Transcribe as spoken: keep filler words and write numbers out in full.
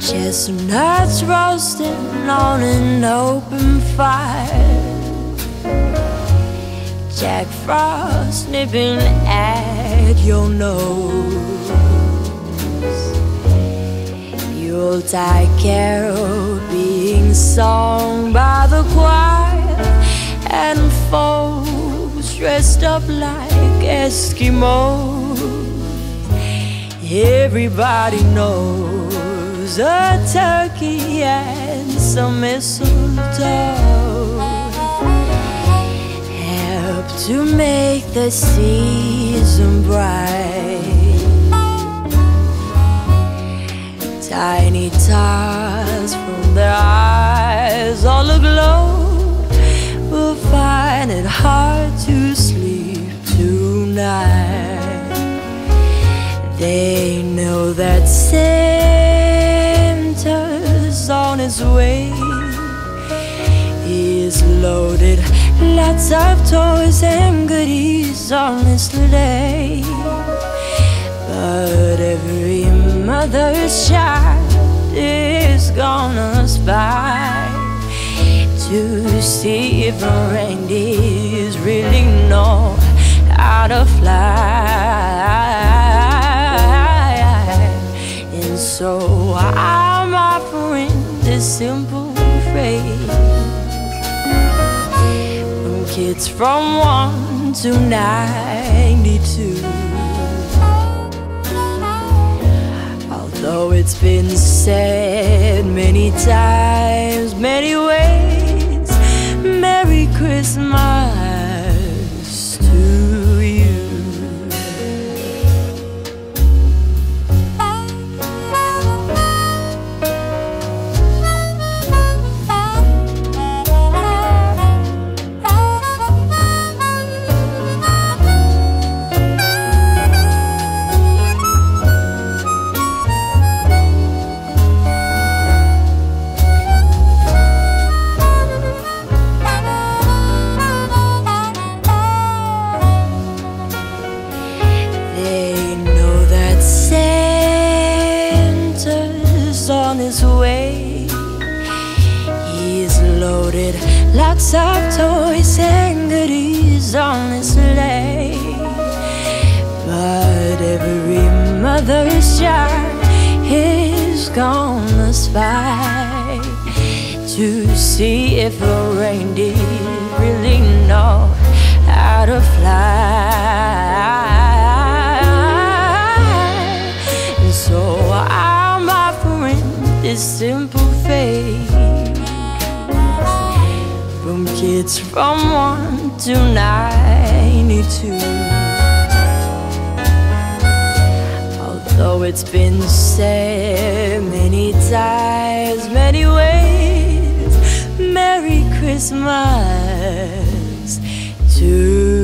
Chestnuts roasting on an open fire, Jack Frost nipping at your nose, Yuletide carol being sung by the choir, and folks dressed up like Eskimos. Everybody knows a turkey and some mistletoe help to make the season bright. Tiny tots from their eyes all aglow will find it hard to sleep tonight. They know that Santa's on his way. He's loaded lots of toys and goodies on his sleigh. But every mother's child is gonna spy to see if the reindeers really know how to fly. And so I'm offering this simple phrase from kids from one to ninety-two. Although it's been said many times, many ways, Merry Christmas to you. On his way, he's loaded lots of toys and goodies on his sleigh. But every mother's child is gonna spy to see if the reindeer really know how to fly. And so I'm offering this simple faith from kids from one to ninety-two. Although it's been said many times, many ways, Merry Christmas to